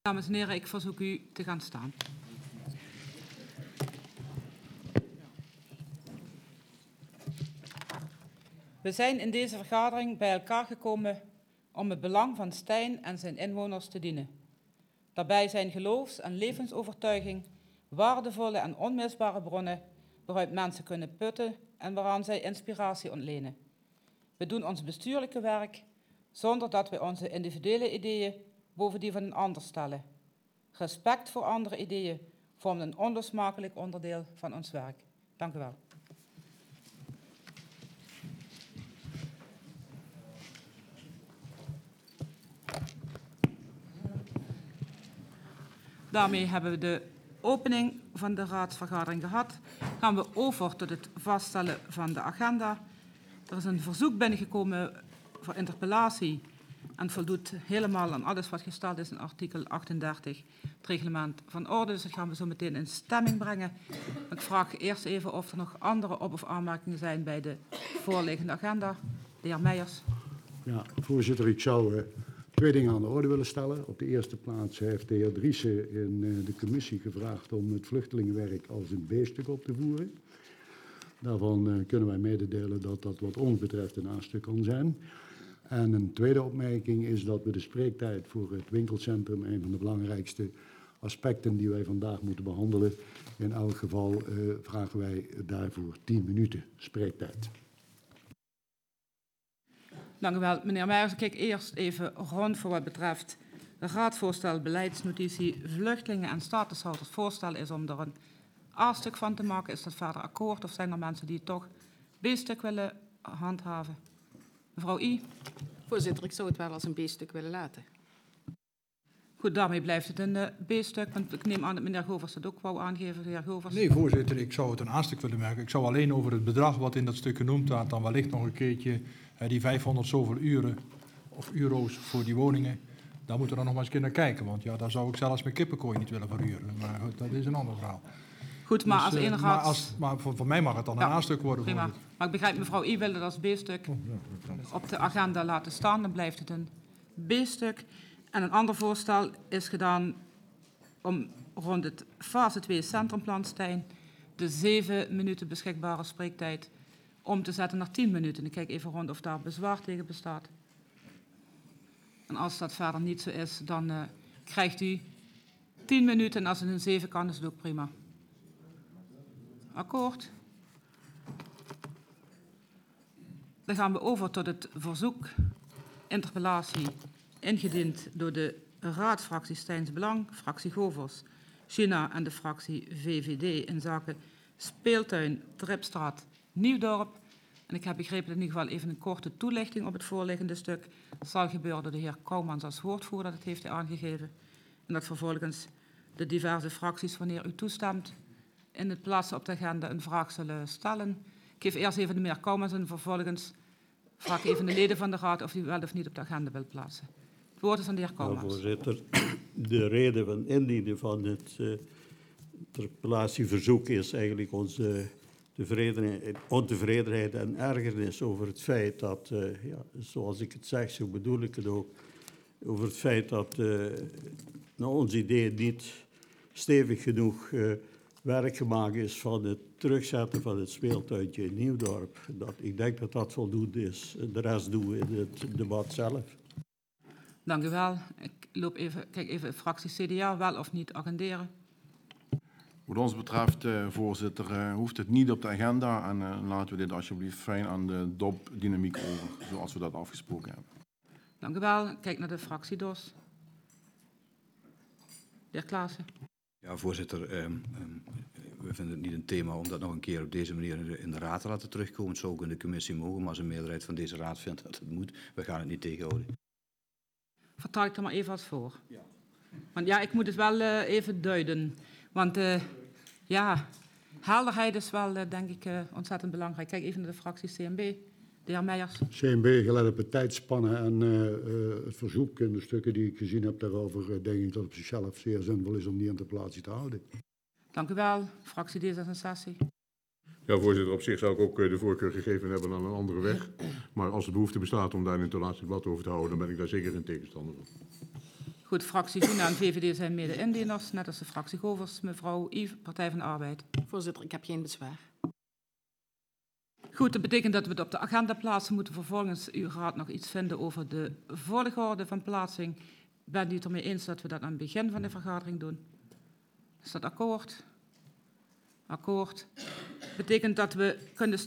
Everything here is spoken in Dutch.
Dames en heren, ik verzoek u te gaan staan. We zijn in deze vergadering bij elkaar gekomen om het belang van Stein en zijn inwoners te dienen. Daarbij zijn geloofs- en levensovertuiging waardevolle en onmisbare bronnen waaruit mensen kunnen putten en waaraan zij inspiratie ontlenen. We doen ons bestuurlijke werk zonder dat we onze individuele ideeën boven die van een ander stellen. Respect voor andere ideeën vormt een onlosmakelijk onderdeel van ons werk. Dank u wel. Daarmee hebben we de opening van de raadsvergadering gehad. Gaan we over tot het vaststellen van de agenda. Er is een verzoek binnengekomen voor interpellatie en voldoet helemaal aan alles wat gesteld is in artikel 38 het reglement van orde. Dus dat gaan we zo meteen in stemming brengen. Ik vraag eerst even of er nog andere op- of aanmerkingen zijn bij de voorliggende agenda. De heer Meijers. Ja, voorzitter, ik zou twee dingen aan de orde willen stellen. Op de eerste plaats heeft de heer Driessen in de commissie gevraagd om het vluchtelingenwerk als een B-stuk op te voeren. Daarvan kunnen wij mededelen dat dat wat ons betreft een A-stuk kan zijn. En een tweede opmerking is dat we de spreektijd voor het winkelcentrum, een van de belangrijkste aspecten die wij vandaag moeten behandelen, in elk geval vragen wij daarvoor 10 minuten spreektijd. Dank u wel, meneer Meijers. Ik kijk eerst even rond voor wat betreft de raadsvoorstel, beleidsnotitie, vluchtelingen en statushouders. Het voorstel is om er een A-stuk van te maken. Is dat verder akkoord of zijn er mensen die het toch B-stuk willen handhaven? Mevrouw I. Voorzitter, ik zou het wel als een B-stuk willen laten. Goed, daarmee blijft het een B-stuk. Want ik neem aan dat meneer Govers het ook wou aangeven. De heer Govers. Nee, voorzitter, ik zou het een A-stuk willen merken. Ik zou alleen over het bedrag wat in dat stuk genoemd staat, dan wellicht nog een keertje die 500 zoveel uren of euro's voor die woningen. Daar moeten we dan nog maar eens een keer naar kijken. Want ja, daar zou ik zelfs mijn kippenkooi niet willen verhuren. Maar goed, dat is een ander verhaal. Goed, maar dus, als ene raad... Maar voor mij mag het dan een A-stuk worden. Prima. Voorzitter. Maar ik begrijp, mevrouw I wil het als B-stuk op de agenda laten staan. Dan blijft het een B-stuk. En een ander voorstel is gedaan om rond het fase 2 centrumplan Stein de 7 minuten beschikbare spreektijd om te zetten naar 10 minuten. Ik kijk even rond of daar bezwaar tegen bestaat. En als dat verder niet zo is, dan krijgt u 10 minuten. En als het een 7 kan, is het ook prima. Akkoord. Dan gaan we over tot het verzoek, interpellatie, ingediend door de raadsfractie Steins Belang, fractie Govers, China en de fractie VVD in zaken speeltuin Tripstraat Nieuwdorp. En ik heb begrepen dat in ieder geval even een korte toelichting op het voorliggende stuk zal gebeuren door de heer Kouwmans als woordvoerder, dat heeft hij aangegeven. En dat vervolgens de diverse fracties, wanneer u toestemt, in het plaatsen op de agenda een vraag zullen stellen. Ik geef eerst even de heer Kouwmans en vervolgens vraag ik even de leden van de raad of u wel of niet op de agenda wilt plaatsen. Het woord is aan de heer Kouwmans. Ja, voorzitter, de reden van indienen van het interpellatieverzoek is eigenlijk onze ontevredenheid en ergernis over het feit dat, zoals ik het zeg, zo bedoel ik het ook, over het feit dat naar ons idee niet stevig genoeg werk gemaakt is van het terugzetten van het speeltuintje in Nieuwdorp. Ik denk dat dat voldoende is. De rest doen we in het debat zelf. Dank u wel. Kijk even fractie CDA, wel of niet agenderen. Wat ons betreft, voorzitter, hoeft het niet op de agenda en laten we dit alsjeblieft fijn aan de DOP-dynamiek over, zoals we dat afgesproken hebben. Dank u wel. Kijk naar de fractie DOS. De heer Klaassen. Ja, voorzitter, we vinden het niet een thema om dat nog een keer op deze manier in de raad te laten terugkomen. Het zou ook in de commissie mogen, maar als een meerderheid van deze raad vindt dat het moet, we gaan het niet tegenhouden. Vertaal ik er maar even wat voor. Ja. Want ja, ik moet het wel even duiden. Want helderheid is wel, denk ik, ontzettend belangrijk. Kijk even naar de fractie CNB. De heer Meijers. CNB, gelet op de tijdspannen en het verzoek en de stukken die ik gezien heb daarover, denk ik dat het op zichzelf zeer zinvol is om die interpellatie te houden. Dank u wel. Fractie D66. Ja, voorzitter, op zich zou ik ook de voorkeur gegeven hebben aan een andere weg. Maar als de behoefte bestaat om daar een interpellatiedebat over te houden, dan ben ik daar zeker een tegenstander van. Goed, fractie Groenen en VVD zijn mede-indieners, net als de fractie Govers. Mevrouw Yves, Partij van de Arbeid. Voorzitter, ik heb geen bezwaar. Goed, dat betekent dat we het op de agenda plaatsen. Moeten vervolgens uw raad nog iets vinden over de volgorde van plaatsing. Bent u het ermee eens dat we dat aan het begin van de vergadering doen? Is dat akkoord? Akkoord. Betekent dat we kunnen starten